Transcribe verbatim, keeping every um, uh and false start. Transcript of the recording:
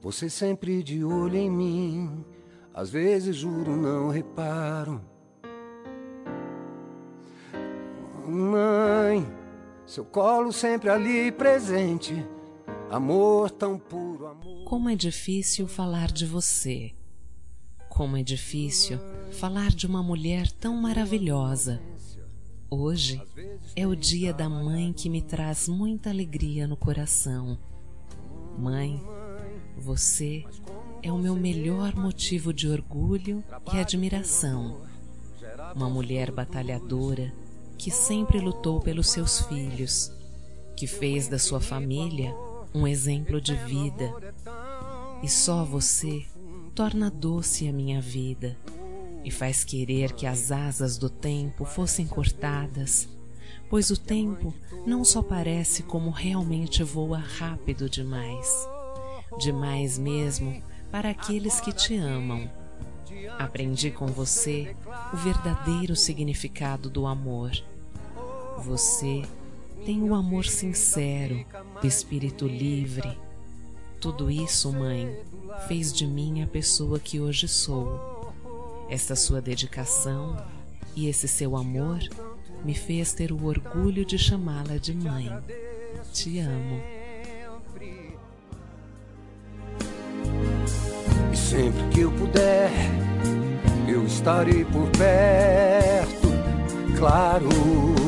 Você sempre de olho em mim, às vezes juro não reparo. Mãe, seu colo sempre ali presente, amor tão puro, amor... Como é difícil falar de você. Como é difícil falar de uma mulher tão maravilhosa. Hoje é o dia da mãe que me traz muita alegria no coração. Mãe, você é o meu melhor motivo de orgulho e admiração. Uma mulher batalhadora que sempre lutou pelos seus filhos, que fez da sua família um exemplo de vida. E só você torna doce a minha vida e faz querer que as asas do tempo fossem cortadas, pois o tempo não só parece como realmente voa rápido demais. Demais mesmo para aqueles que te amam. Aprendi com você o verdadeiro significado do amor. Você tem o amor sincero, o espírito livre. Tudo isso, mãe, fez de mim a pessoa que hoje sou. Esta sua dedicação e esse seu amor me fez ter o orgulho de chamá-la de mãe. Te amo. E sempre que eu puder, eu estarei por perto, claro.